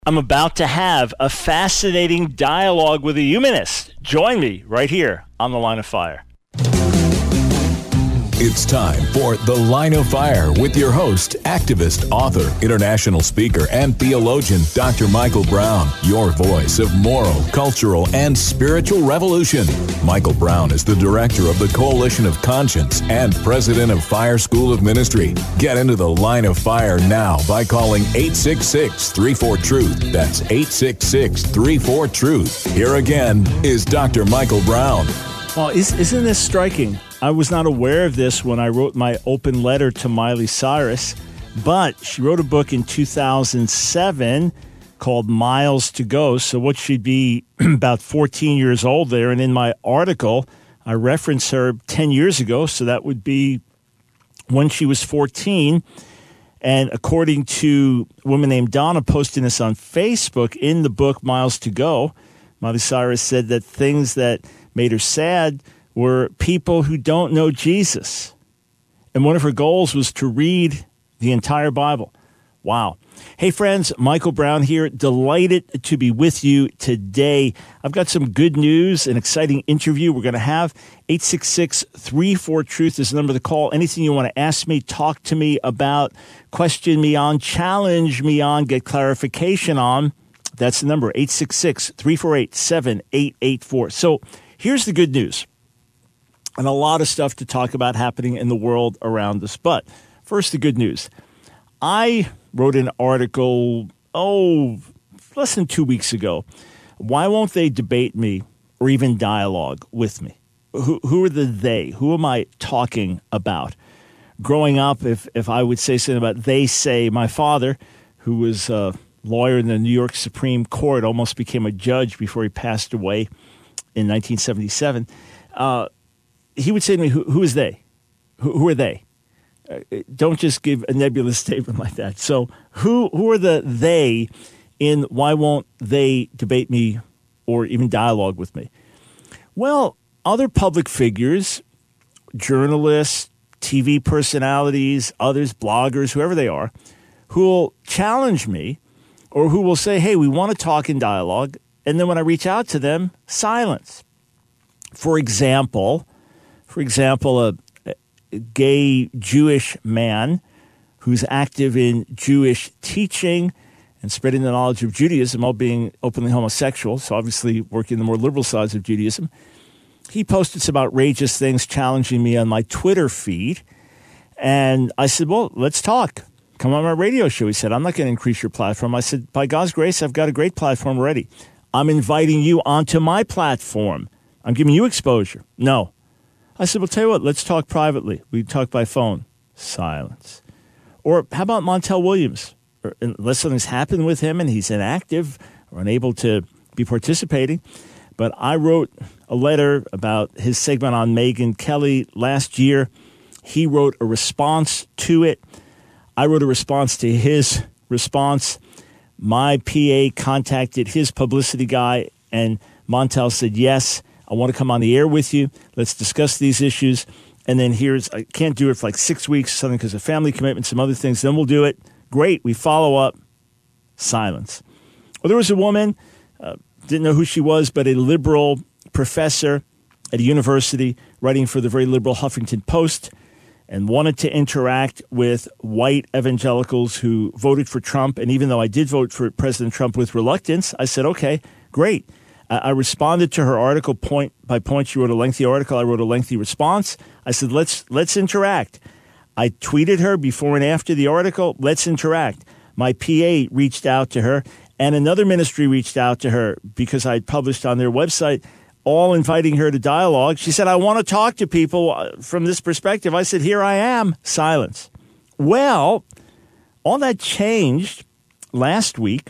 I'm about to have a fascinating dialogue with a humanist. Join me right here on The Line of Fire. It's time for The Line of Fire with your host, activist, author, international speaker, and theologian, Dr. Michael Brown, your voice of moral, cultural, and spiritual revolution. Michael Brown is the director of the Coalition of Conscience and president of Fire School of Ministry. Get into The Line of Fire now by calling 866-34-TRUTH. That's 866-34-TRUTH. Here again is Dr. Michael Brown. Well, isn't this striking? I was not aware of this when I wrote my open letter to Miley Cyrus, but she wrote a book in 2007 called Miles to Go. So what she'd be about 14 years old there. And in my article, I reference her 10 years ago. So that would be when she was 14. And according to a woman named Donna posting this on Facebook in the book Miles to Go, Miley Cyrus said that things that made her sad were people who don't know Jesus. And one of her goals was to read the entire Bible. Wow. Hey, friends, Michael Brown here. Delighted to be with you today. I've got some good news, an exciting interview we're going to have. 866-34-TRUTH is the number to call. Anything you want to ask me, talk to me about, question me on, challenge me on, get clarification on. That's the number, 866-348-7884. So here's the good news. And a lot of stuff to talk about happening in the world around us. But first, the good news. I wrote an article, less than 2 weeks ago. Why won't they debate me or even dialogue with me? Who are the they? Who am I talking about? Growing up, if I would say something about they say, my father, who was a lawyer in the New York Supreme Court, almost became a judge before he passed away in 1977, he would say to me, who is they? Who are they? Don't just give a nebulous statement like that. So who are the they in why won't they debate me or even dialogue with me? Well, other public figures, journalists, TV personalities, others, bloggers, whoever they are, who will challenge me or who will say, hey, we want to talk in dialogue. And then when I reach out to them, silence. For example, a gay Jewish man who's active in Jewish teaching and spreading the knowledge of Judaism while being openly homosexual, so obviously working the more liberal sides of Judaism. He posted some outrageous things challenging me on my Twitter feed. And I said, well, let's talk. Come on my radio show. He said, I'm not going to increase your platform. I said, by God's grace, I've got a great platform already. I'm inviting you onto my platform. I'm giving you exposure. No. I said, well, tell you what, let's talk privately. We talk by phone. Silence. Or how about Montel Williams? Unless something's happened with him and he's inactive or unable to be participating. But I wrote a letter about his segment on Megyn Kelly last year. He wrote a response to it. I wrote a response to his response. My PA contacted his publicity guy, and Montel said, yes, I want to come on the air with you. Let's discuss these issues. And then I can't do it for like 6 weeks, something because of family commitment, some other things. Then we'll do it. Great. We follow up. Silence. Well, there was a woman, didn't know who she was, but a liberal professor at a university writing for the very liberal Huffington Post and wanted to interact with white evangelicals who voted for Trump. And even though I did vote for President Trump with reluctance, I said, okay, great. I responded to her article point by point. She wrote a lengthy article. I wrote a lengthy response. I said, let's interact. I tweeted her before and after the article, let's interact. My PA reached out to her, and another ministry reached out to her because I had published on their website, all inviting her to dialogue. She said, I want to talk to people from this perspective. I said, here I am. Silence. Well, all that changed last week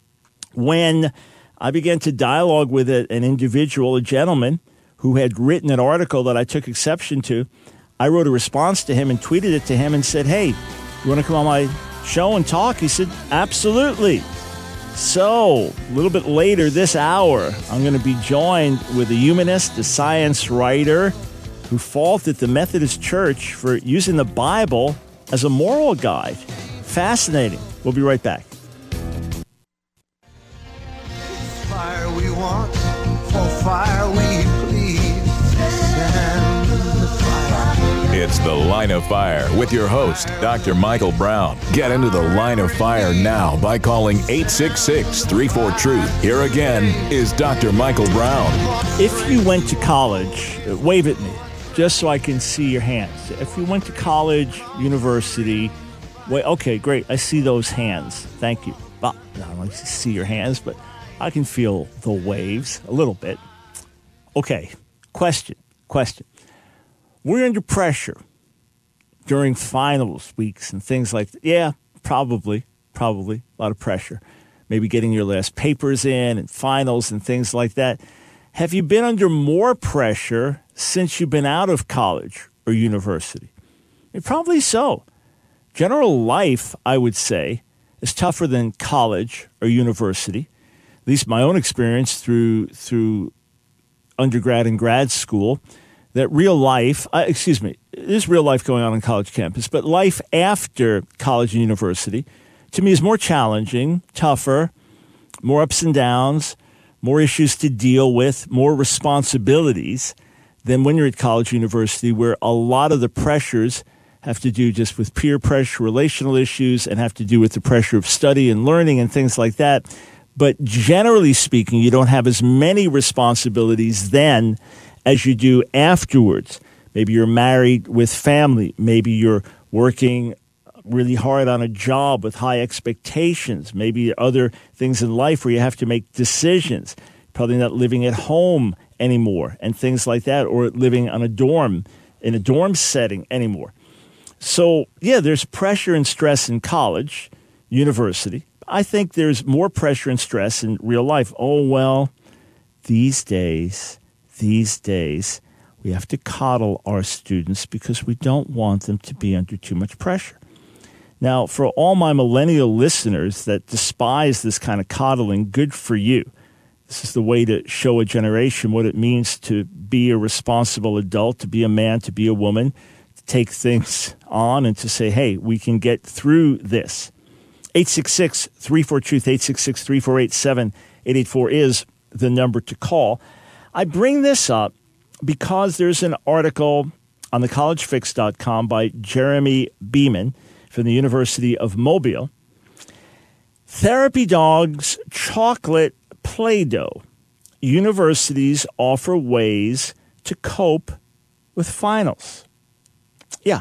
when I began to dialogue with an individual, a gentleman, who had written an article that I took exception to. I wrote a response to him and tweeted it to him and said, hey, you want to come on my show and talk? He said, absolutely. So a little bit later this hour, I'm going to be joined with a humanist, a science writer who faulted the Methodist Church for using the Bible as a moral guide. Fascinating. We'll be right back. It's The Line of Fire with your host, Dr. Michael Brown. Get into the Line of Fire now by calling 866-34-TRUTH. Here again is Dr. Michael Brown. If you went to college, wave at me, just so I can see your hands. If you went to college, university, okay, great. I see those hands. Thank you. Well, I don't like to see your hands, but I can feel the waves a little bit. Okay, question. We're under pressure during finals weeks and things like that. Yeah, probably a lot of pressure. Maybe getting your last papers in and finals and things like that. Have you been under more pressure since you've been out of college or university? Probably so. General life, I would say, is tougher than college or university. At least my own experience through undergrad and grad school, that real life, there's real life going on college campus, but life after college and university, to me, is more challenging, tougher, more ups and downs, more issues to deal with, more responsibilities than when you're at college or university, where a lot of the pressures have to do just with peer pressure, relational issues, and have to do with the pressure of study and learning and things like that. But generally speaking, you don't have as many responsibilities then as you do afterwards. Maybe you're married with family. Maybe you're working really hard on a job with high expectations. Maybe other things in life where you have to make decisions. Probably not living at home anymore and things like that, or living on in a dorm setting anymore. So, yeah, there's pressure and stress in college, university. I think there's more pressure and stress in real life. Oh, well, these days, we have to coddle our students because we don't want them to be under too much pressure. Now, for all my millennial listeners that despise this kind of coddling, good for you. This is the way to show a generation what it means to be a responsible adult, to be a man, to be a woman, to take things on and to say, hey, we can get through this. 866-34-TRUTH, 866-348-7884 is the number to call. I bring this up because there's an article on thecollegefix.com by Jeremy Beeman from the University of Mobile. Therapy dogs, chocolate Play-Doh. Universities offer ways to cope with finals. Yeah.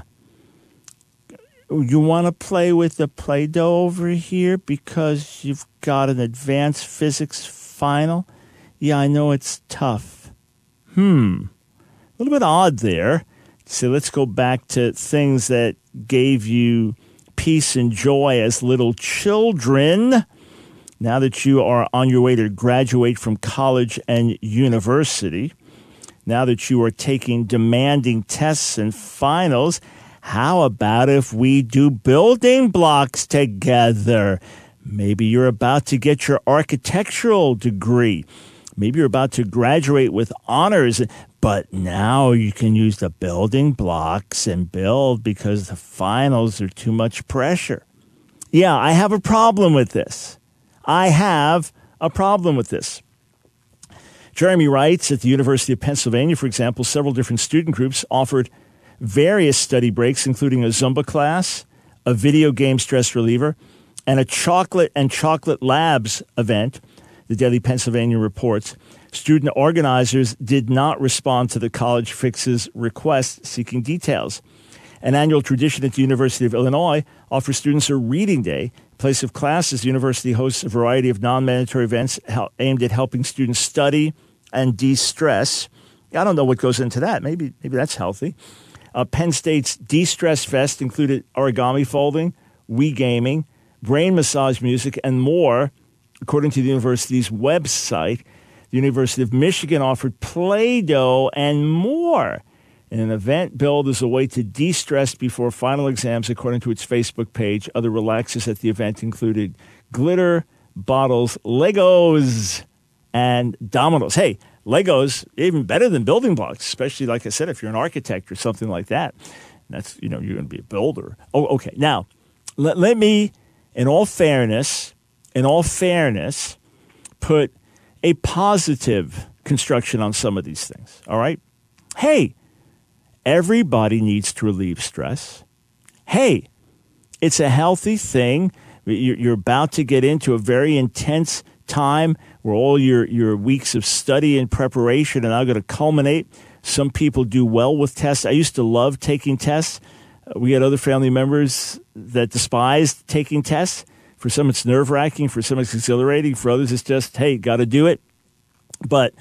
You want to play with the Play-Doh over here because you've got an advanced physics final? Yeah, I know it's tough. A little bit odd there. So let's go back to things that gave you peace and joy as little children. Now that you are on your way to graduate from college and university, now that you are taking demanding tests and finals, how about if we do building blocks together? Maybe you're about to get your architectural degree. Maybe you're about to graduate with honors, but now you can use the building blocks and build because the finals are too much pressure. Yeah, I have a problem with this. Jeremy writes, at the University of Pennsylvania, for example, several different student groups offered various study breaks, including a Zumba class, a video game stress reliever, and a chocolate and chocolate labs event, the Daily Pennsylvania reports. Student organizers did not respond to the College Fix's request seeking details. An annual tradition at the University of Illinois offers students a reading day. In place of classes, the university hosts a variety of non-mandatory events aimed at helping students study and de-stress. I don't know what goes into that. Maybe that's healthy. Penn State's De-Stress Fest included origami folding, Wii gaming, brain massage music, and more. According to the university's website, the University of Michigan offered Play-Doh and more in an event billed as a way to de-stress before final exams, according to its Facebook page. Other relaxers at the event included glitter, bottles, Legos, and dominoes. Hey, Legos, even better than building blocks, especially, like I said, if you're an architect or something like that. That's, you're going to be a builder. Oh, okay. Now, let me, in all fairness, put a positive construction on some of these things, all right? Hey, Everybody needs to relieve stress. Hey, it's a healthy thing. You're about to get into a very intense time where all your weeks of study and preparation are now going to culminate. Some people do well with tests. I used to love taking tests. We had other family members that despised taking tests. For some, it's nerve-wracking. For some, it's exhilarating. For others, it's just, hey, got to do it. But,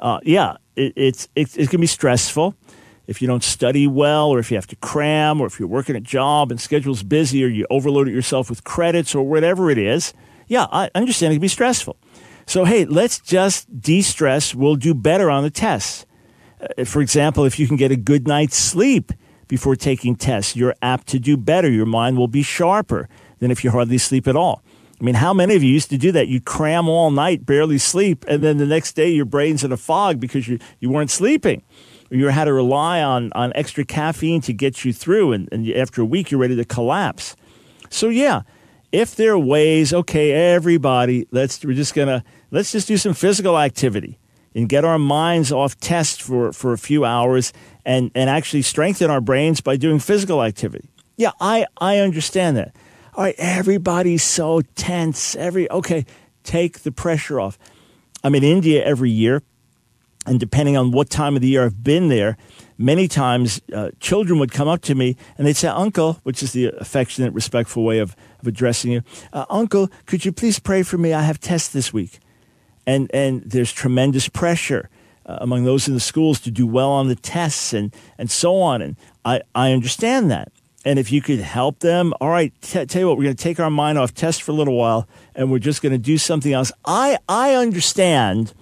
it can be stressful if you don't study well, or if you have to cram, or if you're working a job and schedule's busy, or you overload it yourself with credits or whatever it is. Yeah, I understand it can be stressful. So, hey, let's just de-stress. We'll do better on the tests. For example, if you can get a good night's sleep before taking tests, you're apt to do better. Your mind will be sharper than if you hardly sleep at all. I mean, how many of you used to do that? You cram all night, barely sleep, and then the next day your brain's in a fog because you weren't sleeping. Or you had to rely on extra caffeine to get you through, and after a week you're ready to collapse. So yeah, if there are ways, okay, everybody, let's just do some physical activity and get our minds off test for a few hours and actually strengthen our brains by doing physical activity. Yeah, I understand that. All right, everybody's so tense. Okay, take the pressure off. I'm in India every year, and depending on what time of the year I've been there, many times children would come up to me and they'd say, "Uncle," which is the affectionate, respectful way of addressing you, "Uncle, could you please pray for me? I have tests this week." And there's tremendous pressure among those in the schools to do well on the tests and so on. And I understand that. And if you could help them, all right, tell you what, we're going to take our mind off tests for a little while, and we're just going to do something else. I understand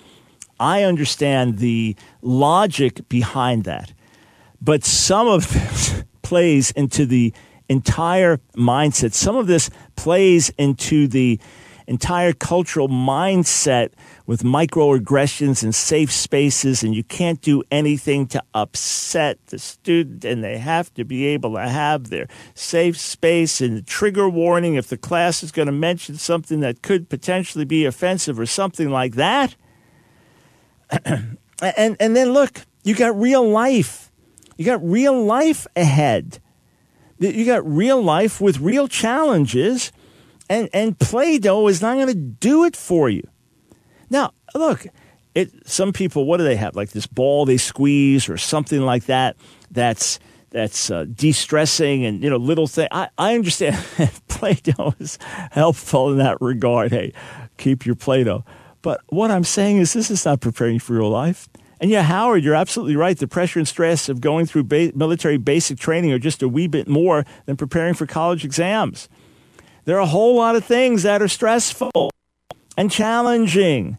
the logic behind that. But some of this plays into the entire mindset. Some of this plays into the entire cultural mindset with microaggressions and safe spaces, and you can't do anything to upset the student, and they have to be able to have their safe space and trigger warning if the class is going to mention something that could potentially be offensive or something like that. And then look, you got real life. You got real life ahead. You got real life with real challenges. And Play-Doh is not going to do it for you. Now, look, some people, what do they have? Like this ball they squeeze or something like that that's de-stressing and, little thing. I understand Play-Doh is helpful in that regard. Hey, keep your Play-Doh. But what I'm saying is this is not preparing you for real life. And yeah, Howard, you're absolutely right. The pressure and stress of going through military basic training are just a wee bit more than preparing for college exams. There are a whole lot of things that are stressful and challenging.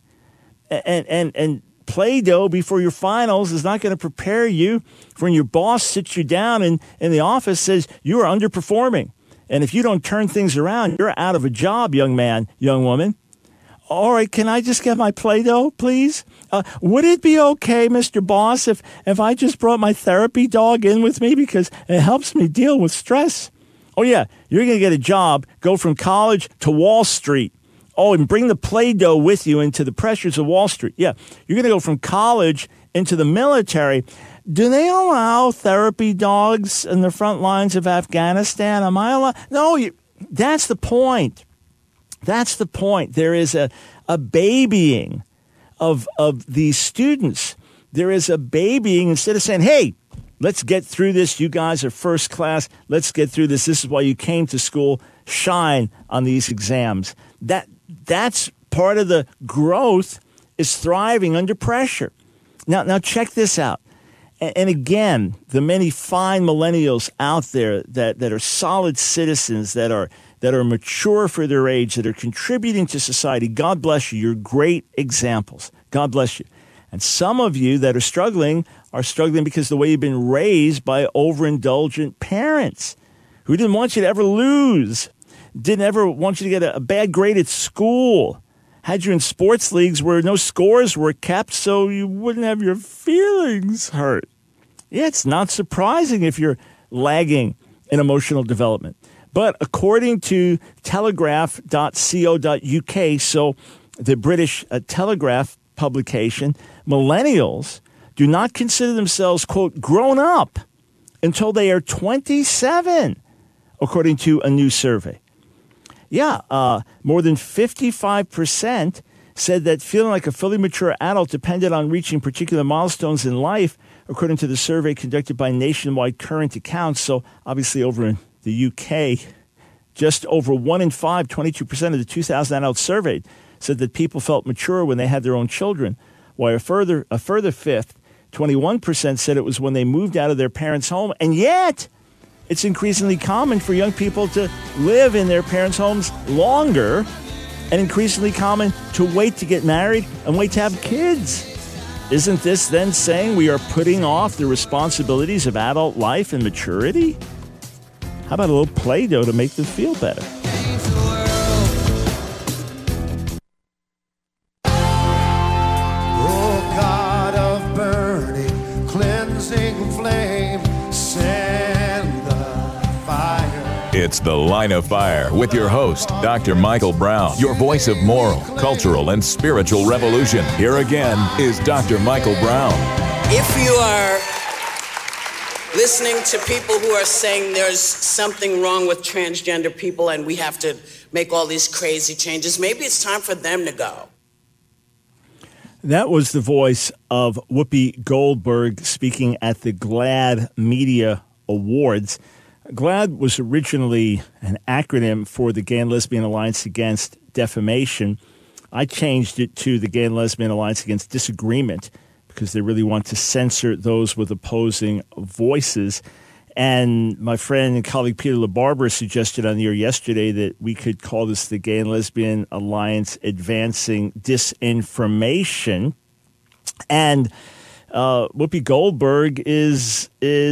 And Play-Doh before your finals is not going to prepare you for when your boss sits you down in the office, says you are underperforming. And if you don't turn things around, you're out of a job, young man, young woman. All right, can I just get my Play-Doh, please? Would it be okay, Mr. Boss, if I just brought my therapy dog in with me because it helps me deal with stress? Oh, yeah, you're going to get a job, go from college to Wall Street. Oh, and bring the Play-Doh with you into the pressures of Wall Street. Yeah, you're going to go from college into the military. Do they allow therapy dogs in the front lines of Afghanistan? Am I allowed? No, that's the point. That's the point. There is a babying of these students. There is a babying instead of saying, hey, let's get through this. You guys are first class. Let's get through this. This is why you came to school. Shine on these exams. That's part of the growth is thriving under pressure. Now check this out. And again, the many fine millennials out there that are solid citizens, that are mature for their age, that are contributing to society. God bless you. You're great examples. God bless you. And some of you that are struggling because the way you've been raised by overindulgent parents who didn't want you to ever lose, didn't ever want you to get a bad grade at school, had you in sports leagues where no scores were kept so you wouldn't have your feelings hurt. Yeah, it's not surprising if you're lagging in emotional development. But according to telegraph.co.uk, so the British Telegraph publication, millennials do not consider themselves, quote, grown up until they are 27, according to a new survey. Yeah, more than 55% said that feeling like a fully mature adult depended on reaching particular milestones in life, according to the survey conducted by Nationwide Current Accounts. So obviously over in the UK, just over 1 in 5, 22% of the 2,000 adults surveyed said that people felt mature when they had their own children, while a further fifth, 21% said it was when they moved out of their parents' home. And yet, it's increasingly common for young people to live in their parents' homes longer, and increasingly common to wait to get married and wait to have kids. Isn't this then saying we are putting off the responsibilities of adult life and maturity? How about a little Play-Doh to make them feel better? It's The Line of Fire with your host, Dr. Michael Brown, your voice of moral, cultural, and spiritual revolution. Here again is Dr. Michael Brown. If you are listening to people who are saying there's something wrong with transgender people and we have to make all these crazy changes, maybe it's time for them to go. That was the voice of Whoopi Goldberg speaking at the GLAAD Media Awards. GLAAD was originally an acronym for the Gay and Lesbian Alliance Against Defamation. I changed it to the Gay and Lesbian Alliance Against Disagreement because they really want to censor those with opposing voices. And my friend and colleague Peter LaBarbera suggested on the air yesterday that we could call this the Gay and Lesbian Alliance Advancing Disinformation. And Whoopi Goldberg is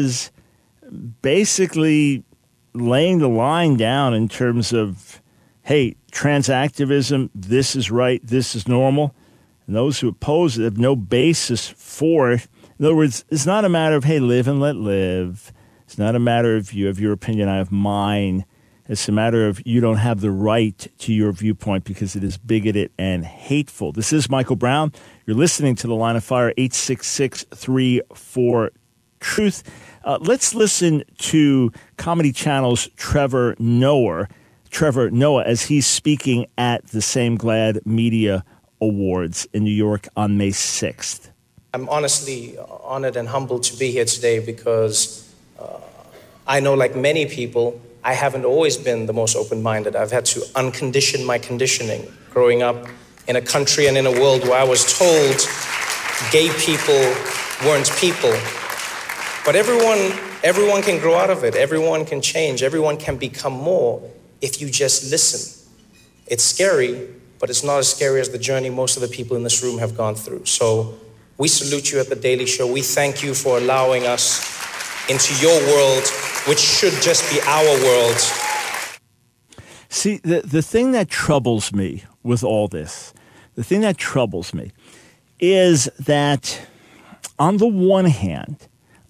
basically laying the line down in terms of, hey, trans activism, this is right, this is normal. And those who oppose it have no basis for it. In other words, it's not a matter of, hey, live and let live. It's not a matter of you have your opinion, I have mine. It's a matter of you don't have the right to your viewpoint because it is bigoted and hateful. This is Michael Brown. You're listening to The Line of Fire, 866-34-TRUTH. Let's listen to Comedy Channel's Trevor Noah as he's speaking at the same GLAAD Media Awards in New York on May 6th. I'm honestly honored and humbled to be here today because I know, like many people, I haven't always been the most open-minded. I've had to uncondition my conditioning growing up in a country and in a world where I was told gay people weren't people. But everyone can grow out of it. Everyone can change. Everyone can become more if you just listen. It's scary, but it's not as scary as the journey most of the people in this room have gone through. So we salute you at The Daily Show. We thank you for allowing us into your world, which should just be our world. See, the thing that troubles me with all this, is that on the one hand,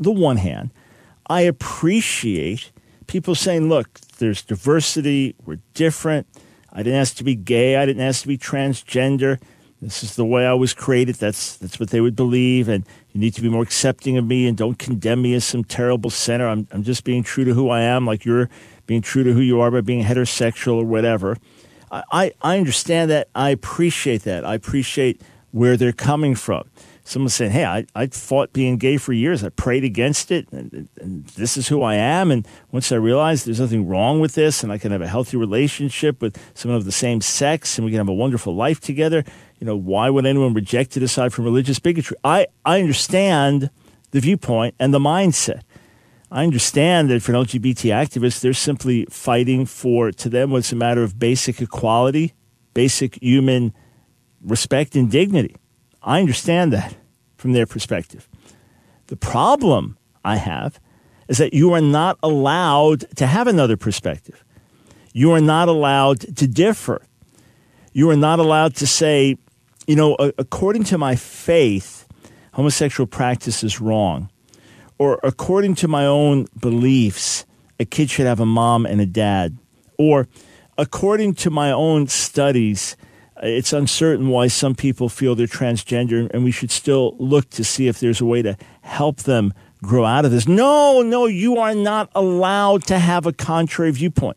I appreciate people saying, look, there's diversity, we're different. I didn't ask to be gay, I didn't ask to be transgender. This is the way I was created. That's what they would believe, and you need to be more accepting of me and don't condemn me as some terrible sinner. I'm just being true to who I am, like you're being true to who you are by being heterosexual or whatever. I understand that. I appreciate that. I appreciate where they're coming from. Someone saying, hey, I fought being gay for years. I prayed against it, and this is who I am. And once I realized there's nothing wrong with this, and I can have a healthy relationship with someone of the same sex, and we can have a wonderful life together, why would anyone reject it aside from religious bigotry? I understand the viewpoint and the mindset. I understand that for an LGBT activist, they're simply fighting for, to them, what's a matter of basic equality, basic human respect and dignity. I understand that from their perspective. The problem I have is that you are not allowed to have another perspective. You are not allowed to differ. You are not allowed to say, according to my faith, homosexual practice is wrong. Or according to my own beliefs, a kid should have a mom and a dad. Or according to my own studies, it's uncertain why some people feel they're transgender, and we should still look to see if there's a way to help them grow out of this. No, you are not allowed to have a contrary viewpoint.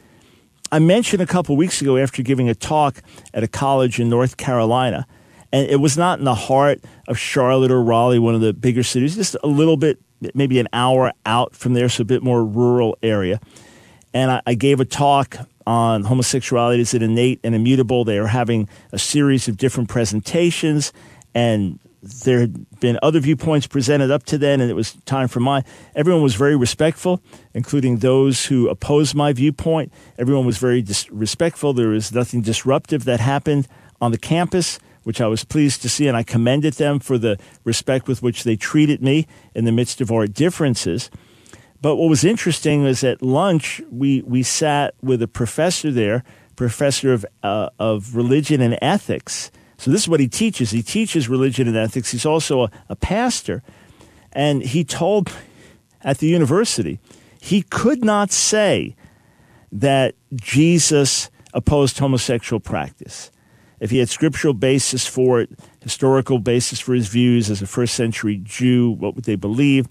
I mentioned a couple weeks ago after giving a talk at a college in North Carolina, and it was not in the heart of Charlotte or Raleigh, one of the bigger cities, just a little bit, maybe an hour out from there, so a bit more rural area. And I gave a talk on homosexuality. Is it innate and immutable? They were having a series of different presentations, and there had been other viewpoints presented up to then, and it was time for mine. Everyone was very respectful, including those who opposed my viewpoint. Everyone was very respectful. There was nothing disruptive that happened on the campus, which I was pleased to see, and I commended them for the respect with which they treated me in the midst of our differences. But what was interesting was at lunch, we sat with a professor there, professor of religion and ethics. So this is what he teaches. He teaches religion and ethics. He's also a pastor. And he told at the university he could not say that Jesus opposed homosexual practice. If he had scriptural basis for it, historical basis for his views as a first century Jew, what would they believe?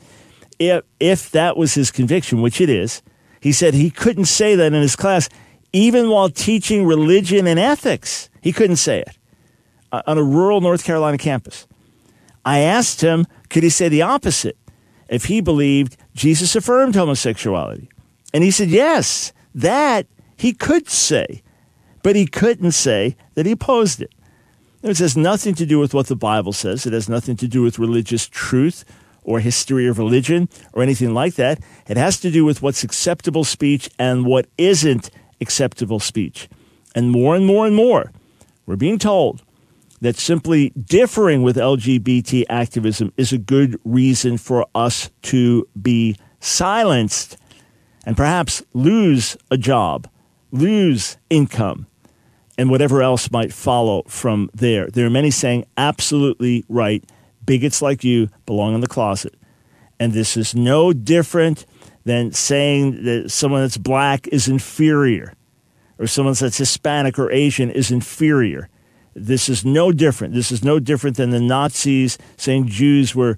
If that was his conviction, which it is, he said he couldn't say that in his class, even while teaching religion and ethics. He couldn't say it on a rural North Carolina campus. I asked him, could he say the opposite if he believed Jesus affirmed homosexuality? And he said, yes, that he could say, but he couldn't say that he opposed it. It has nothing to do with what the Bible says. It has nothing to do with religious truth or history of religion or anything like that. It has to do with what's acceptable speech and what isn't acceptable speech. And more, we're being told that simply differing with LGBT activism is a good reason for us to be silenced and perhaps lose a job, lose income, and whatever else might follow from there. There are many saying, absolutely right, bigots like you belong in the closet. And this is no different than saying that someone that's black is inferior or someone that's Hispanic or Asian is inferior. This is no different. This is no different than the Nazis saying Jews were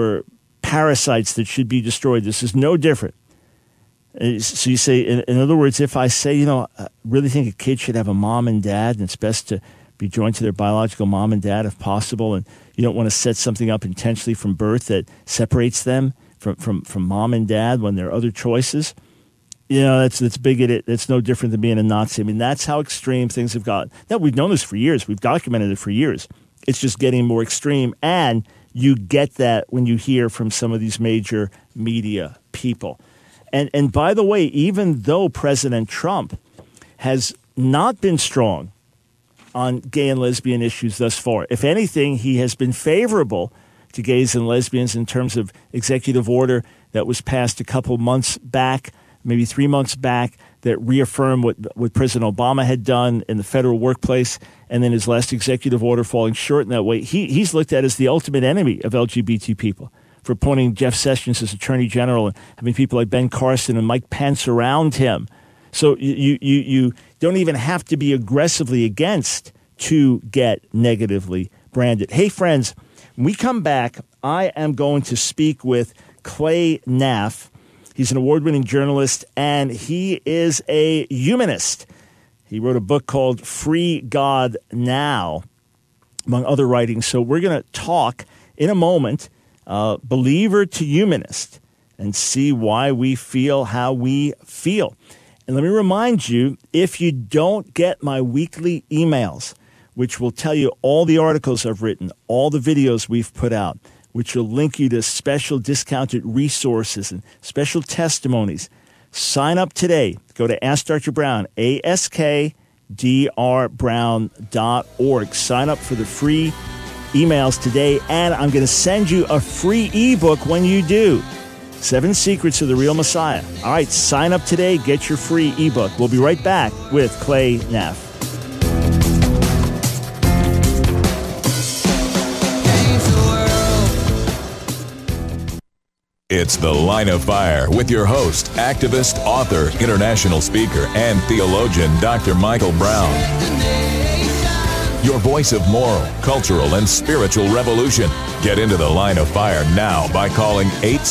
parasites that should be destroyed. This is no different. So you say, in other words, if I say, I really think a kid should have a mom and dad, and it's best to be joined to their biological mom and dad if possible, and you don't want to set something up intentionally from birth that separates them from mom and dad when there are other choices, that's bigoted. It's no different than being a Nazi. I mean, that's how extreme things have gotten. Now, we've known this for years. We've documented it for years. It's just getting more extreme, and you get that when you hear from some of these major media people. And by the way, even though President Trump has not been strong on gay and lesbian issues thus far, if anything, he has been favorable to gays and lesbians in terms of executive order that was passed a couple months back, maybe 3 months back, that reaffirmed what President Obama had done in the federal workplace, and then his last executive order falling short in that way. He's looked at as the ultimate enemy of LGBT people, for appointing Jeff Sessions as Attorney General and having people like Ben Carson and Mike Pence around him. So you don't even have to be aggressively against to get negatively branded. Hey, friends, when we come back, I am going to speak with Clay Naff. He's an award-winning journalist, and he is a humanist. He wrote a book called Free God Now, among other writings. So we're going to talk in a moment, believer to humanist, and see why we feel how we feel. And let me remind you, if you don't get my weekly emails, which will tell you all the articles I've written, all the videos we've put out, which will link you to special discounted resources and special testimonies, sign up today. Go to Ask Dr. Brown, askdrbrown.org. Sign up for the free emails today, and I'm going to send you a free ebook when you do. 7 Secrets of the Real Messiah. All right, sign up today, get your free ebook. We'll be right back with Clay Naff. It's The Line of Fire with your host, activist, author, international speaker, and theologian, Dr. Michael Brown. your voice of moral, cultural, and spiritual revolution. Get into the Line of Fire now by calling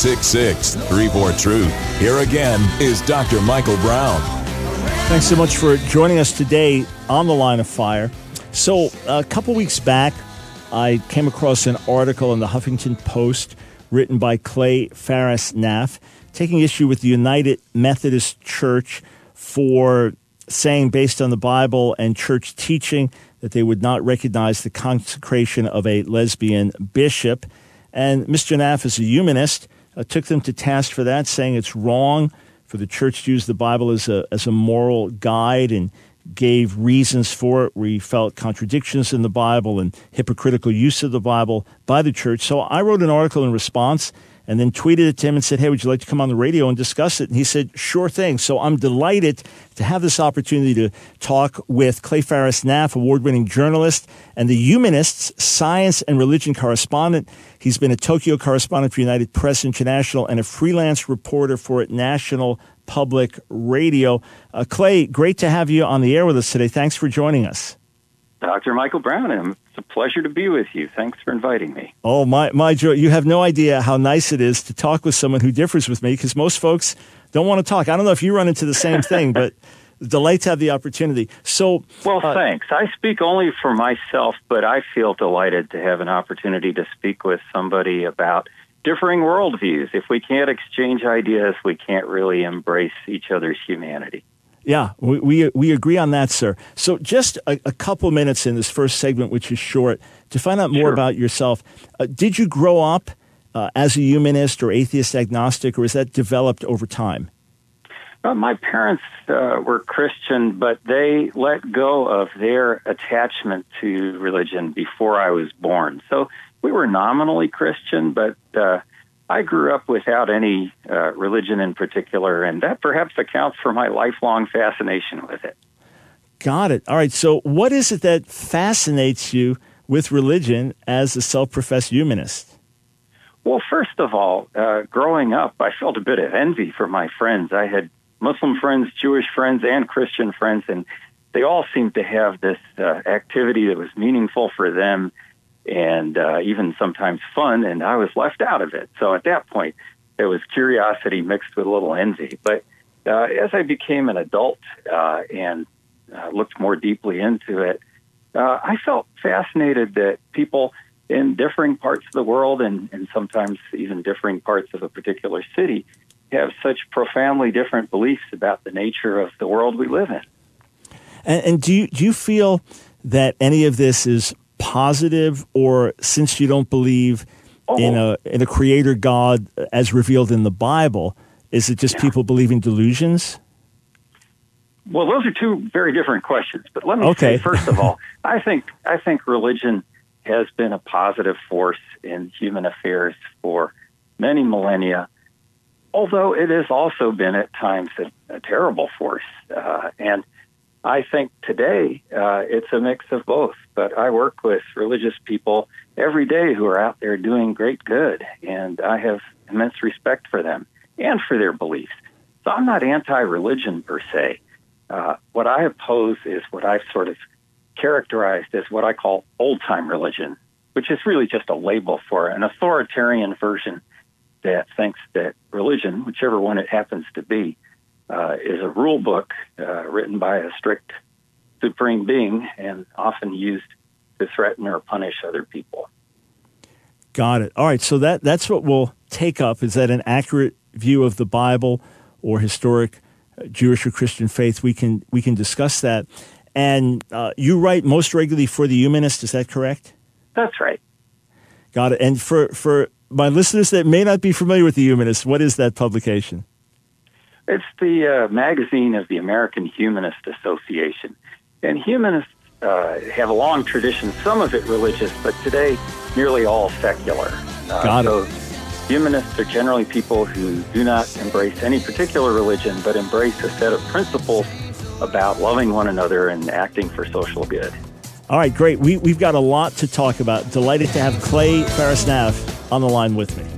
866-34-TRUTH. Here again is Dr. Michael Brown. Thanks so much for joining us today on the Line of Fire. So a couple weeks back, I came across an article in the Huffington Post written by Clay Farris Naff, taking issue with the United Methodist Church for saying, based on the Bible and church teaching, that they would not recognize the consecration of a lesbian bishop. And Mr. Naff, as a humanist, took them to task for that, saying it's wrong for the church to use the Bible as a moral guide, and gave reasons for it where he felt contradictions in the Bible and hypocritical use of the Bible by the church. So I wrote an article in response and then tweeted it to him and said, hey, would you like to come on the radio and discuss it? And he said, sure thing. So I'm delighted to have this opportunity to talk with Clay Farris Naff, award-winning journalist and the Humanist's science and religion correspondent. He's been a Tokyo correspondent for United Press International and a freelance reporter for National Public Radio. Clay, great to have you on the air with us today. Thanks for joining us. Dr. Michael Brown, it's a pleasure to be with you. Thanks for inviting me. Oh, my joy. You have no idea how nice it is to talk with someone who differs with me, because most folks don't want to talk. I don't know if you run into the same thing, but delight to have the opportunity. So, well, thanks. I speak only for myself, but I feel delighted to have an opportunity to speak with somebody about differing worldviews. If we can't exchange ideas, we can't really embrace each other's humanity. Yeah, we agree on that, sir. So just a couple minutes in this first segment, which is short, to find out more about yourself. Did you grow up as a humanist or atheist agnostic, or is that developed over time? My parents were Christian, but they let go of their attachment to religion before I was born. So we were nominally Christian, but I grew up without any religion in particular, and that perhaps accounts for my lifelong fascination with it. Got it. All right. So what is it that fascinates you with religion as a self-professed humanist? Well, first of all, growing up, I felt a bit of envy for my friends. I had Muslim friends, Jewish friends, and Christian friends, and they all seemed to have this activity that was meaningful for them, and even sometimes fun, and I was left out of it. So at that point, there was curiosity mixed with a little envy. But as I became an adult and looked more deeply into it, I felt fascinated that people in differing parts of the world and sometimes even differing parts of a particular city have such profoundly different beliefs about the nature of the world we live in. And do you feel that any of this is positive, or since you don't believe in a creator God as revealed in the Bible, is it just people believing delusions? Well, those are two very different questions. But let me say, first of all, I think religion has been a positive force in human affairs for many millennia, although it has also been at times a terrible force. And I think today it's a mix of both. But I work with religious people every day who are out there doing great good, and I have immense respect for them and for their beliefs. So I'm not anti-religion per se. What I oppose is what I've sort of characterized as what I call old-time religion, which is really just a label for an authoritarian version that thinks that religion, whichever one it happens to be, is a rule book written by a strict supreme being and often used to threaten or punish other people. Got it. All right, so that's what we'll take up. Is that an accurate view of the Bible or historic Jewish or Christian faith? We can discuss that. And you write most regularly for The Humanist, is that correct? That's right. Got it. And for my listeners that may not be familiar with The Humanist, what is that publication? It's the magazine of the American Humanist Association. And humanists have a long tradition, some of it religious, but today nearly all secular. Got it. Humanists are generally people who do not embrace any particular religion, but embrace a set of principles about loving one another and acting for social good. All right, great. We've got a lot to talk about. Delighted to have Clay Farris Naff on the line with me.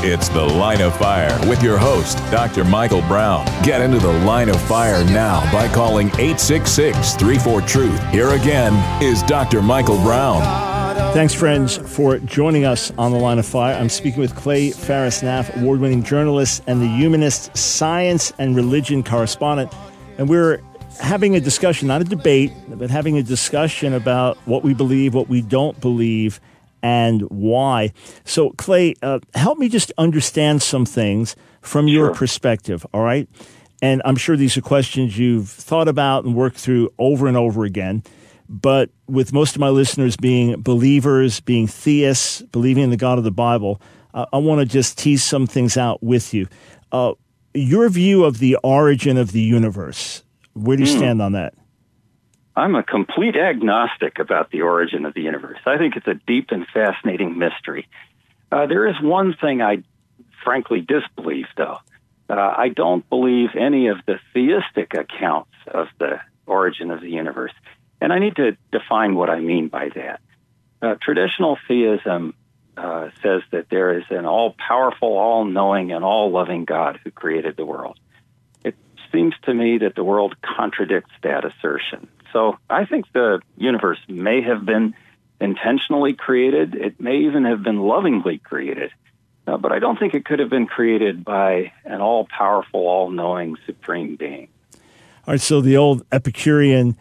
It's The Line of Fire with your host, Dr. Michael Brown. Get into The Line of Fire now by calling 866-34-TRUTH. Here again is Dr. Michael Brown. Thanks, friends, for joining us on The Line of Fire. I'm speaking with Clay Farris-Naff, award-winning journalist and the Humanist Science and Religion correspondent. And we're having a discussion, not a debate, but having a discussion about what we believe, what we don't believe, and why. So, Clay, help me just understand some things from your perspective, all right? And I'm sure these are questions you've thought about and worked through over and over again. But with most of my listeners being believers, being theists, believing in the God of the Bible, I want to just tease some things out with you. Your view of the origin of the universe, where do you stand on that? I'm a complete agnostic about the origin of the universe. I think it's a deep and fascinating mystery. There is one thing I frankly disbelieve, though. I don't believe any of the theistic accounts of the origin of the universe. And I need to define what I mean by that. Traditional theism says that there is an all-powerful, all-knowing, and all-loving God who created the world. It seems to me that the world contradicts that assertion. So I think the universe may have been intentionally created. It may even have been lovingly created. But I don't think it could have been created by an all-powerful, all-knowing, supreme being. All right, so the old Epicurean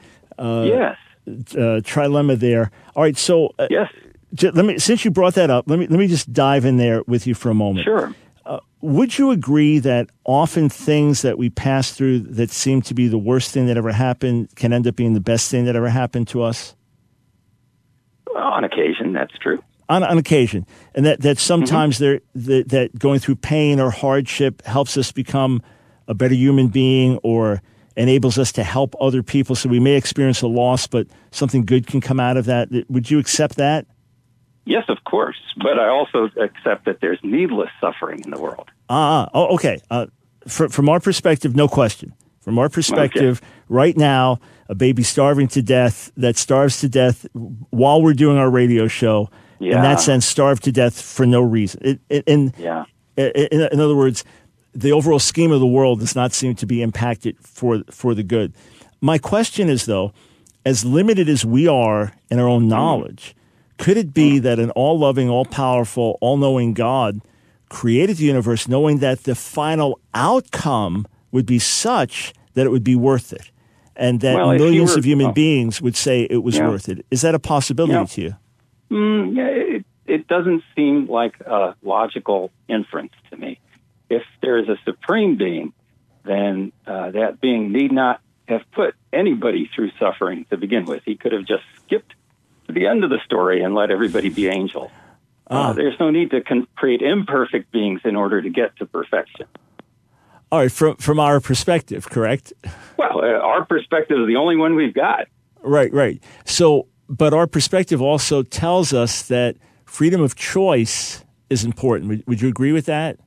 trilemma there. All right, so yes. Since you brought that up, let me just dive in there with you for a moment. Sure. Would you agree that often things that we pass through that seem to be the worst thing that ever happened can end up being the best thing that ever happened to us? Well, on occasion, that's true. On occasion. And that sometimes that going through pain or hardship helps us become a better human being or enables us to help other people. So we may experience a loss, but something good can come out of that. Would you accept that? Yes, of course. But I also accept that there's needless suffering in the world. Okay. From our perspective, no question. From our perspective, right now, a baby starving to death, that starves to death while we're doing our radio show, in that sense, starved to death for no reason. In other words, the overall scheme of the world does not seem to be impacted for the good. My question is, though, as limited as we are in our own knowledge, could it be that an all-loving, all-powerful, all-knowing God created the universe knowing that the final outcome would be such that it would be worth it, and that millions of human beings would say it was worth it? Is that a possibility to you? It doesn't seem like a logical inference to me. If there is a supreme being, then that being need not have put anybody through suffering to begin with. He could have just skipped to the end of the story and let everybody be angels. There's no need to create imperfect beings in order to get to perfection. All right, from our perspective, correct? Well, our perspective is the only one we've got. Right. So, but our perspective also tells us that freedom of choice is important. Would you agree with that?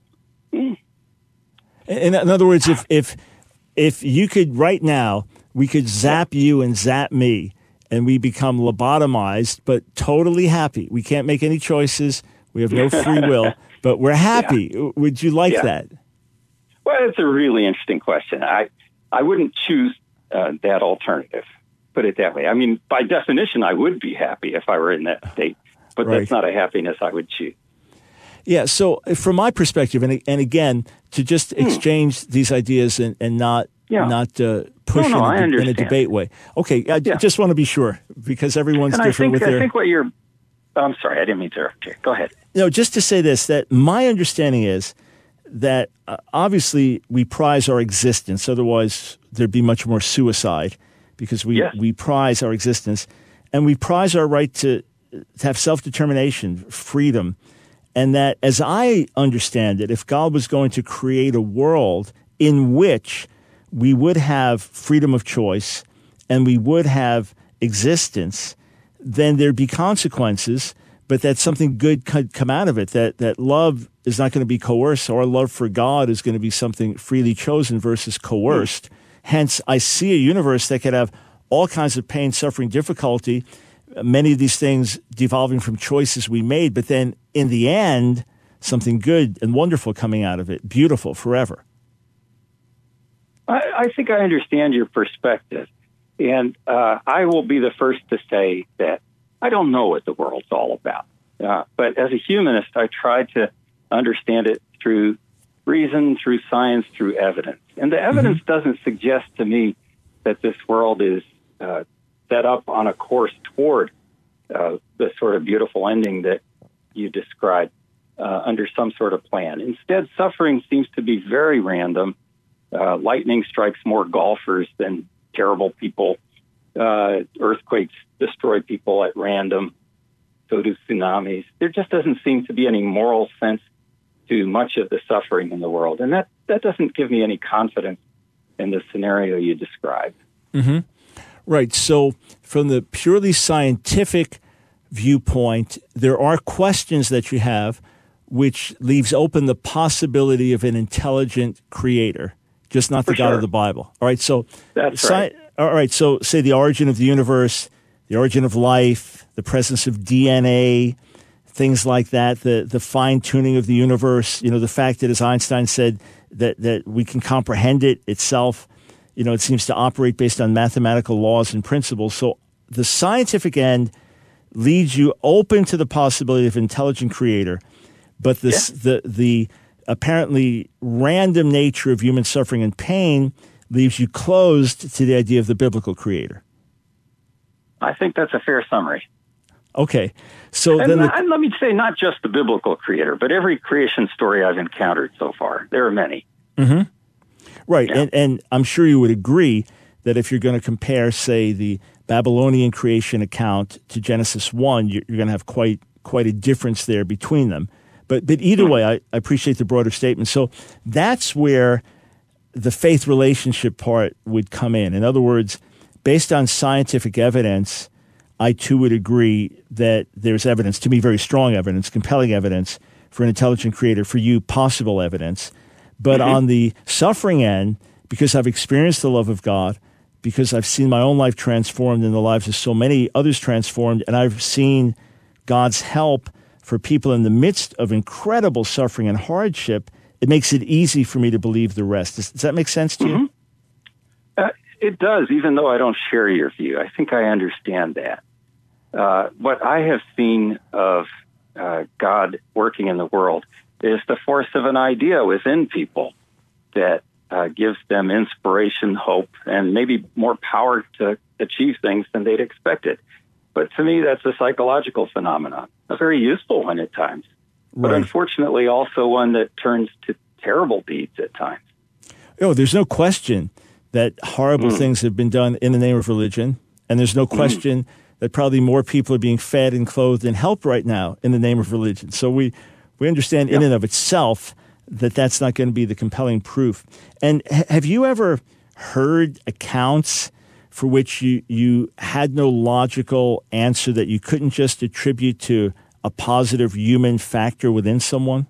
In other words, if you could right now, we could zap you and zap me, and we become lobotomized, but totally happy. We can't make any choices. We have no free will, but we're happy. Yeah. Would you like that? Well, it's a really interesting question. I wouldn't choose that alternative, put it that way. I mean, by definition, I would be happy if I were in that state, but that's not a happiness I would choose. Yeah, so from my perspective, and again, to just exchange these ideas and not push in a debate way. Okay, I just want to be sure, because everyone's different with their... I think what you're... I'm sorry, I didn't mean to interrupt you. Go ahead. No, just to say this, that my understanding is that obviously we prize our existence, otherwise there'd be much more suicide, because we prize our existence, and we prize our right to have self-determination, freedom. And that, as I understand it, if God was going to create a world in which we would have freedom of choice and we would have existence, then there'd be consequences, but that something good could come out of it, that love is not going to be coerced. Our love for God is going to be something freely chosen versus coerced. Hence, I see a universe that could have all kinds of pain, suffering, difficulty, many of these things devolving from choices we made, but then in the end, something good and wonderful coming out of it, beautiful forever. I think I understand your perspective. And I will be the first to say that I don't know what the world's all about. But as a humanist, I try to understand it through reason, through science, through evidence. And the evidence doesn't suggest to me that this world is set up on a course toward the sort of beautiful ending that you described under some sort of plan. Instead, suffering seems to be very random. Lightning strikes more golfers than terrible people. Earthquakes destroy people at random. So do tsunamis. There just doesn't seem to be any moral sense to much of the suffering in the world. And that doesn't give me any confidence in the scenario you described. Mm-hmm. Right. So from the purely scientific viewpoint, there are questions that you have which leaves open the possibility of an intelligent creator, just not the God of the Bible. All right. So that's right. All right. So say the origin of the universe, the origin of life, the presence of DNA, things like that, the fine-tuning of the universe, the fact that, as Einstein said, that we can comprehend it itself, it seems to operate based on mathematical laws and principles. So the scientific end leads you open to the possibility of intelligent creator, but the apparently random nature of human suffering and pain leaves you closed to the idea of the biblical creator. I think that's a fair summary. Okay. So and let me say, not just the biblical creator, but every creation story I've encountered so far. There are many. Mm-hmm. Right. Yeah. And I'm sure you would agree that if you're going to compare, say, the Babylonian creation account to Genesis 1, you're going to have quite a difference there between them. But either way, I appreciate the broader statement. So that's where the faith relationship part would come in. In other words, based on scientific evidence, I too would agree that there's evidence, to me very strong evidence, compelling evidence for an intelligent creator, for you possible evidence. But on the suffering end, because I've experienced the love of God, because I've seen my own life transformed and the lives of so many others transformed, and I've seen God's help for people in the midst of incredible suffering and hardship, it makes it easy for me to believe the rest. Does that make sense to you? It does, even though I don't share your view. I think I understand that. What I have seen of God working in the world is the force of an idea within people that gives them inspiration, hope, and maybe more power to achieve things than they'd expected. But to me, that's a psychological phenomenon, a very useful one at times, but unfortunately also one that turns to terrible deeds at times. Oh, there's no question that horrible things have been done in the name of religion, and there's no question that probably more people are being fed and clothed and helped right now in the name of religion. So we understand in and of itself that that's not going to be the compelling proof. And have you ever heard accounts for which you had no logical answer that you couldn't just attribute to a positive human factor within someone?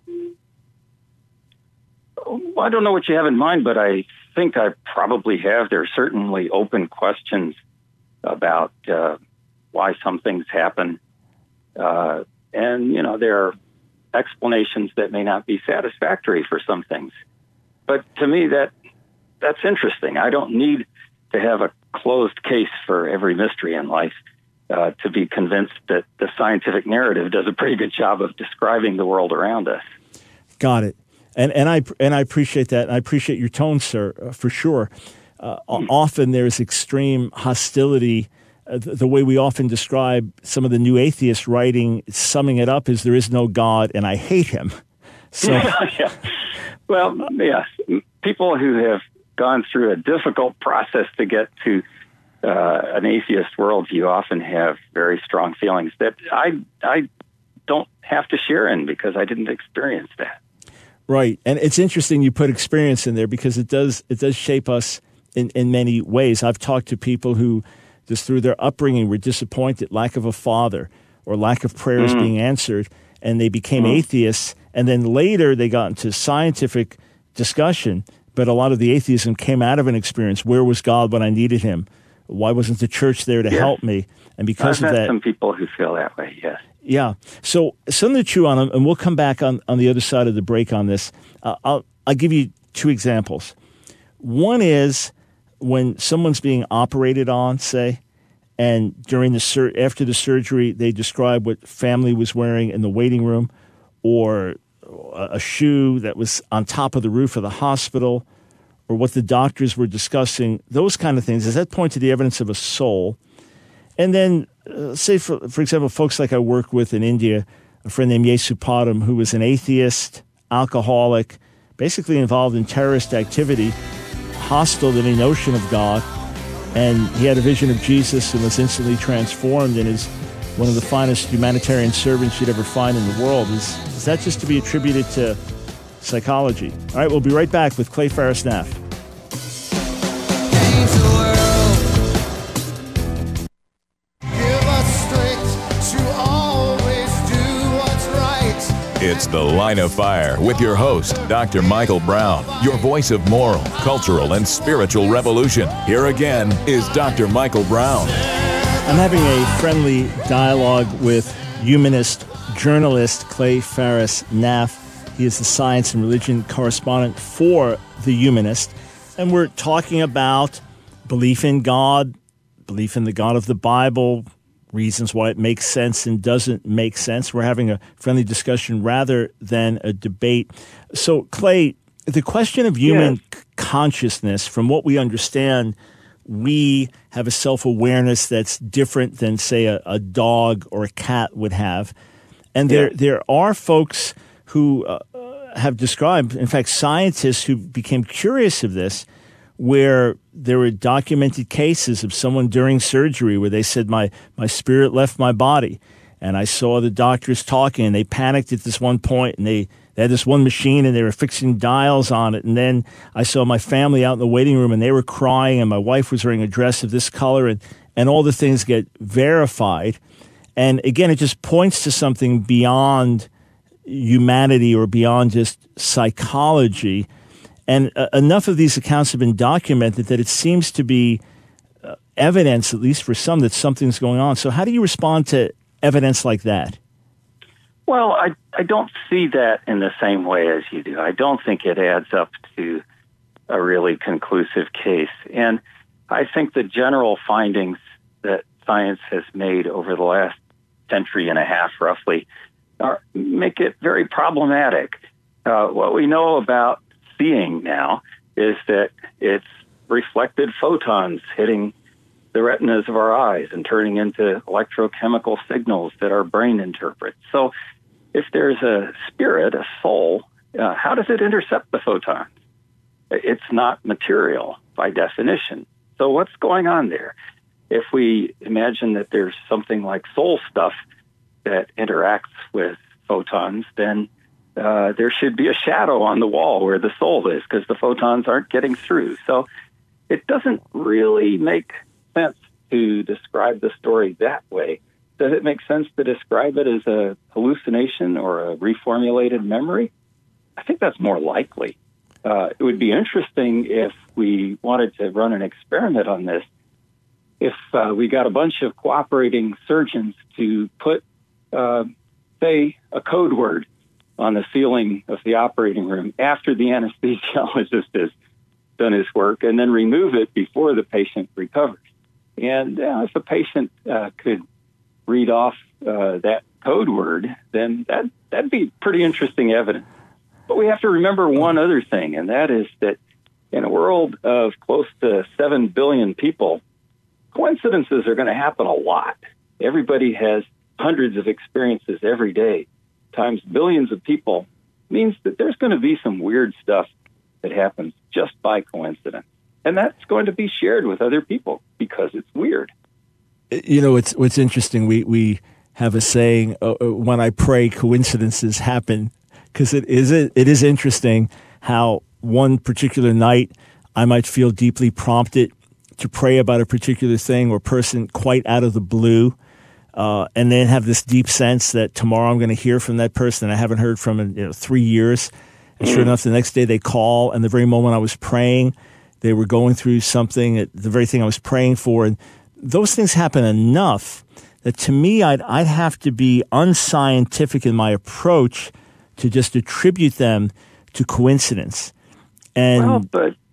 Well, I don't know what you have in mind, but I think I probably have. There are certainly open questions about why some things happen. And, there are explanations that may not be satisfactory for some things. But to me, that's interesting. I don't need to have a closed case for every mystery in life to be convinced that the scientific narrative does a pretty good job of describing the world around us. Got it. And I appreciate that. And I appreciate your tone, sir, for sure. Often there's extreme hostility. The way we often describe some of the new atheist writing, summing it up, is there is no God and I hate him. So, yeah. Well, yes. People who have gone through a difficult process to get to an atheist worldview often have very strong feelings that I don't have to share in because I didn't experience that. Right. And it's interesting you put experience in there because it does shape us in many ways. I've talked to people who just through their upbringing were disappointed, lack of a father or lack of prayers being answered, and they became atheists. And then later they got into scientific discussion, but a lot of the atheism came out of an experience. Where was God when I needed him? Why wasn't the church there to help me? And because I've of met that, some people who feel that way. Yes. Yeah. So something to chew on, and we'll come back on the other side of the break on this. I'll give you two examples. One is when someone's being operated on, say, and during after the surgery, they describe what family was wearing in the waiting room, or a shoe that was on top of the roof of the hospital, or what the doctors were discussing. Those kind of things. Does that point to the evidence of a soul? And then, say, for example, folks like I work with in India, a friend named Yesu Padam, who was an atheist, alcoholic, basically involved in terrorist activity, hostile to any notion of God, and he had a vision of Jesus and was instantly transformed and is one of the finest humanitarian servants you'd ever find in the world. Is that just to be attributed to psychology? All right, we'll be right back with Clay Farris Naff. It's The Line of Fire with your host, Dr. Michael Brown, your voice of moral, cultural, and spiritual revolution. Here again is Dr. Michael Brown. I'm having a friendly dialogue with humanist journalist Clay Farris Naff. He is the science and religion correspondent for The Humanist. And we're talking about belief in God, belief in the God of the Bible, reasons why it makes sense and doesn't make sense. We're having a friendly discussion rather than a debate. So, Clay, the question of human consciousness, from what we understand, we have a self-awareness that's different than, say, a dog or a cat would have. And there are folks who have described, in fact, scientists who became curious of this, where there were documented cases of someone during surgery where they said, my spirit left my body. And I saw the doctors talking, and they panicked at this one point, and they had this one machine, and they were fixing dials on it. And then I saw my family out in the waiting room, and they were crying, and my wife was wearing a dress of this color, and all the things get verified. And again, it just points to something beyond humanity or beyond just psychology. And enough of these accounts have been documented that it seems to be evidence, at least for some, that something's going on. So how do you respond to evidence like that? Well, I don't see that in the same way as you do. I don't think it adds up to a really conclusive case. And I think the general findings that science has made over the last century and a half, roughly, make it very problematic. What we know about seeing now is that it's reflected photons hitting the retinas of our eyes and turning into electrochemical signals that our brain interprets. So if there's a spirit, a soul, how does it intercept the photons? It's not material by definition. So what's going on there? If we imagine that there's something like soul stuff that interacts with photons, then there should be a shadow on the wall where the soul is, because the photons aren't getting through. So it doesn't really make sense to describe the story that way. Does it make sense to describe it as a hallucination or a reformulated memory? I think that's more likely. It would be interesting if we wanted to run an experiment on this. If we got a bunch of cooperating surgeons to put, say, a code word on the ceiling of the operating room after the anesthesiologist has done his work, and then remove it before the patient recovers. And if a patient could read off that code word, then that'd be pretty interesting evidence. But we have to remember one other thing, and that is that in a world of close to 7 billion people, coincidences are going to happen a lot. Everybody has hundreds of experiences every day, times billions of people, means that there's going to be some weird stuff that happens just by coincidence. And that's going to be shared with other people because it's weird. You know, what's interesting, we have a saying, when I pray, coincidences happen, because it is interesting how one particular night I might feel deeply prompted to pray about a particular thing or person quite out of the blue, and then have this deep sense that tomorrow I'm going to hear from that person I haven't heard from in 3 years. And sure enough, the next day they call, and the very moment I was praying, they were going through something, the very thing I was praying for. And those things happen enough that to me, I'd have to be unscientific in my approach to just attribute them to coincidence. And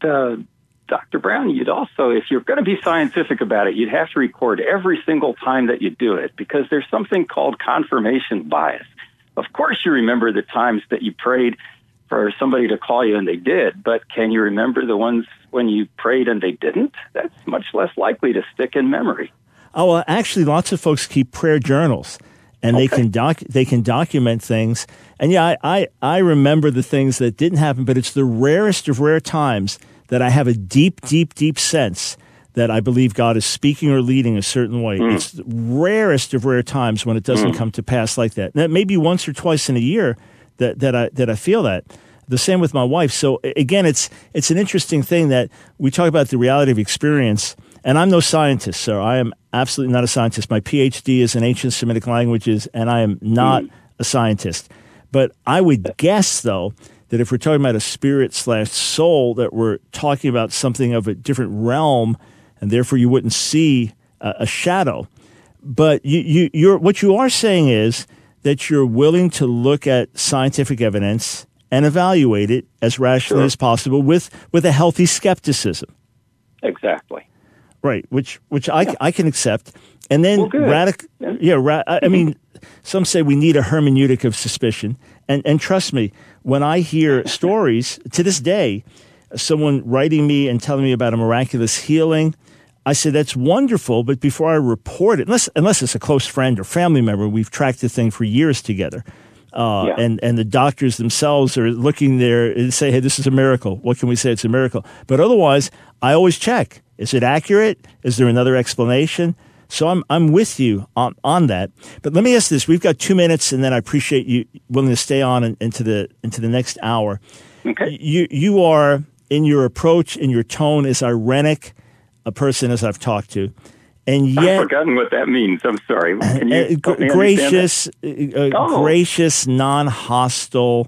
Dr. Brown, you'd also, if you're going to be scientific about it, you'd have to record every single time that you do it, because there's something called confirmation bias. Of course, you remember the times that you prayed for somebody to call you and they did, but can you remember the ones when you prayed and they didn't? That's much less likely to stick in memory. Oh, well, actually, lots of folks keep prayer journals, and they can document things. And yeah, I remember the things that didn't happen, but it's the rarest of rare times that I have a deep, deep, deep sense that I believe God is speaking or leading a certain way. It's the rarest of rare times when it doesn't come to pass like that. Now, maybe once or twice in a year that I feel that. The same with my wife. So again, it's an interesting thing that we talk about the reality of experience. And I'm no scientist, sir. I am absolutely not a scientist. My PhD is in ancient Semitic languages, and I am not a scientist. But I would guess, though, that if we're talking about a spirit/soul, that we're talking about something of a different realm, and therefore you wouldn't see a shadow. But what you are saying is that you're willing to look at scientific evidence and evaluate it as rationally as possible with a healthy skepticism. Exactly. Right, which I can accept. And then I mean, some say we need a hermeneutic of suspicion. And trust me, when I hear stories, to this day, someone writing me and telling me about a miraculous healing, I say, that's wonderful, but before I report it, unless it's a close friend or family member, we've tracked the thing for years together. And the doctors themselves are looking there and say, hey, this is a miracle. What can we say? It's a miracle. But otherwise, I always check. Is it accurate? Is there another explanation? So I'm with you on that. But let me ask this. We've got 2 minutes, and then I appreciate you willing to stay on into the next hour. Okay. You are, in your approach, in your tone, as ironic a person as I've talked to. And yet, I've forgotten what that means. I'm sorry. Can you gracious, gracious, non-hostile,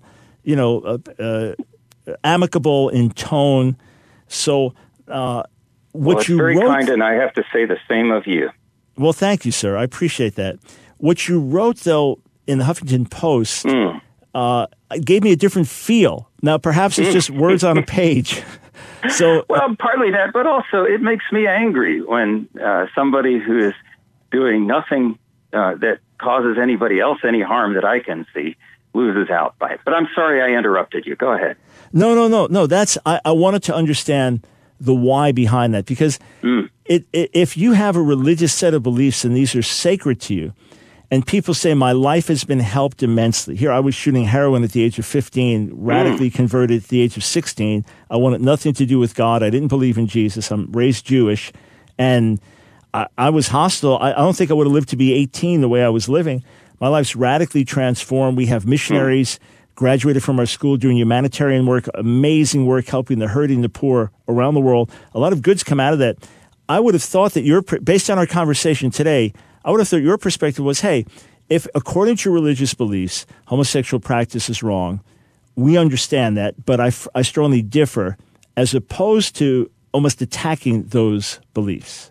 amicable in tone. So, it's very kind, and I have to say the same of you. Well, thank you, sir. I appreciate that. What you wrote, though, in the Huffington Post gave me a different feel. Now, perhaps it's just words on a page. So, well, partly that, but also it makes me angry when somebody who is doing nothing that causes anybody else any harm that I can see loses out by it. But I'm sorry I interrupted you. Go ahead. No. That's I wanted to understand the why behind that, because if you have a religious set of beliefs and these are sacred to you, and people say, my life has been helped immensely. Here, I was shooting heroin at the age of 15, radically converted at the age of 16. I wanted nothing to do with God. I didn't believe in Jesus. I'm raised Jewish. And I was hostile. I don't think I would have lived to be 18 the way I was living. My life's radically transformed. We have missionaries graduated from our school doing humanitarian work, amazing work, helping the hurting, the poor around the world. A lot of goods come out of that. I would have thought that based on our conversation today, I would have thought your perspective was, hey, if according to your religious beliefs, homosexual practice is wrong, we understand that, but I strongly differ, as opposed to almost attacking those beliefs.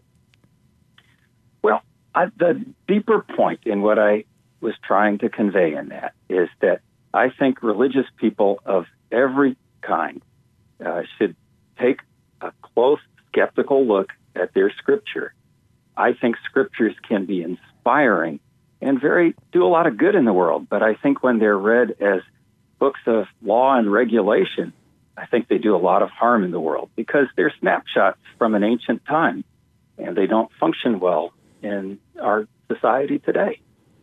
Well, the deeper point in what I was trying to convey in that is that I think religious people of every kind should take a close, skeptical look at their scripture. I think scriptures can be inspiring and do a lot of good in the world. But I think when they're read as books of law and regulation, I think they do a lot of harm in the world because they're snapshots from an ancient time and they don't function well in our society today.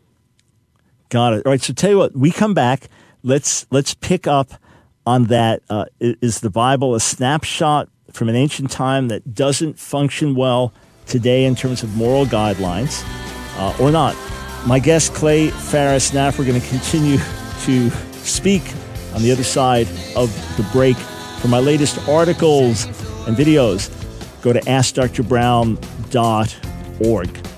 Got it. All right. So tell you what, we come back. Let's pick up on that. Is the Bible a snapshot from an ancient time that doesn't function well today in terms of moral guidelines, or not? My guest, Clay Farris Naff, we're going to continue to speak on the other side of the break. For my latest articles and videos, go to AskDrBrown.org.